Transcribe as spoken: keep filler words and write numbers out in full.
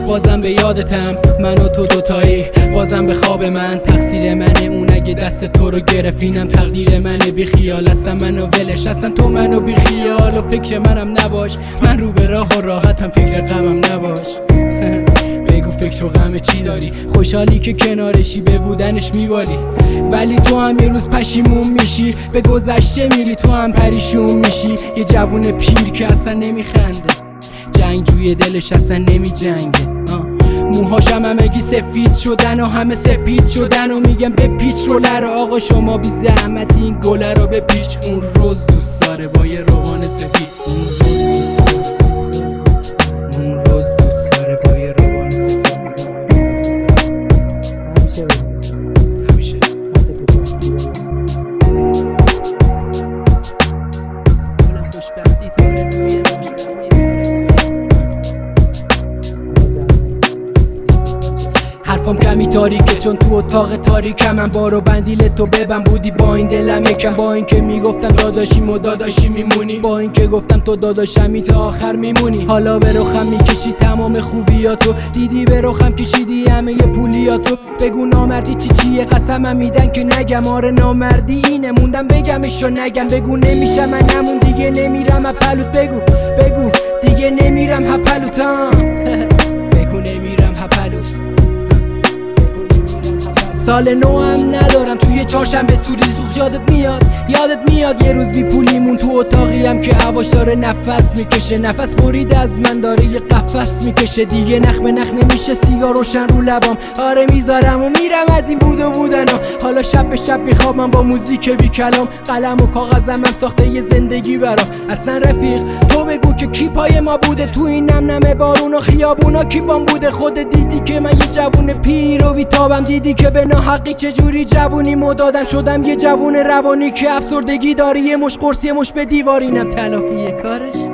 بازم به یادتم من و تو دوتایی، بازم به خواب من. تقصیر منه اون اگه دست تو رو گرفتینم، تقدیر منه بی خیال هستم منو ولش، اصلا تو منو بی خیال و فکر منم نباش. من رو به راه و راحتم فکر غمم نباش. بگو فکر و غم چی داری؟ خوشحالی که کنارشی به بودنش میوالی، ولی تو هم یه روز پشیمون میشی، به گذشته میری تو هم پریشون میشی. یه جوون پیر که اصلا نمیخنده، جنگجوی دلش اصلا نمی جنگه. موهاشم همگی سفید شدن و همه سپید شدن و میگم به پیچ رولر آقا شما بی زحمت این گله رو به پیچ. اون روز دوست داره با یه روان سفید، اون روز دوست داره با یه روان سفید. همیشه خوشبختی تو رسویه. حرفم کمی تاریکه چون تو اتاق تاریکم، من بارو بندیل تو ببن بودی با این دلم یکم. با این که میگفتم داداشیم و داداشی میمونی، با این که گفتم تو داداشمی تا آخر میمونی. حالا به رخم میکشی تمام خوبیاتو، دیدی به رخم کشیدی همه پولیاتو. بگو نامردی چی چیه؟ قسمم میدن که نگم. آره نامردی اینه، موندم بگمش و نگم. بگو نمیشه من نمون دیگه نمیرم هپلوت، بگو بگو دیگه نمیرم هپلوتم. بگو نمیرم هپلوت. سال نو هم ندارم توی چهارشنبه سوری سوخت. یادت میاد یادت میاد یه روز بی پولیمون تو اتاقی هم که هواش داره نفس میکشه، نفس برید از من داره یه قفس میکشه. دیگه نخ به نخ نمیشه سیگار روشن رو لبام، آره میذارم و میرم از این بود و بودن ها. حالا شب به شب میخوابم با موزیک بی کلام، قلم و کاغذم هم ساخته یه زندگی برام. اصلا رفیق تو بگو که کی پای ما بوده تو این نم نم بارون و خیابونا، کی بام بوده؟ خودت دیدی که من یه جوون پیر و بیتابم، دیدی که به ناحقی چجوری جوونی مدادم. شدم یه جوون روانی که افسردگی داری، یه مش قرص یه مش به دیوارینم تلافی کارش.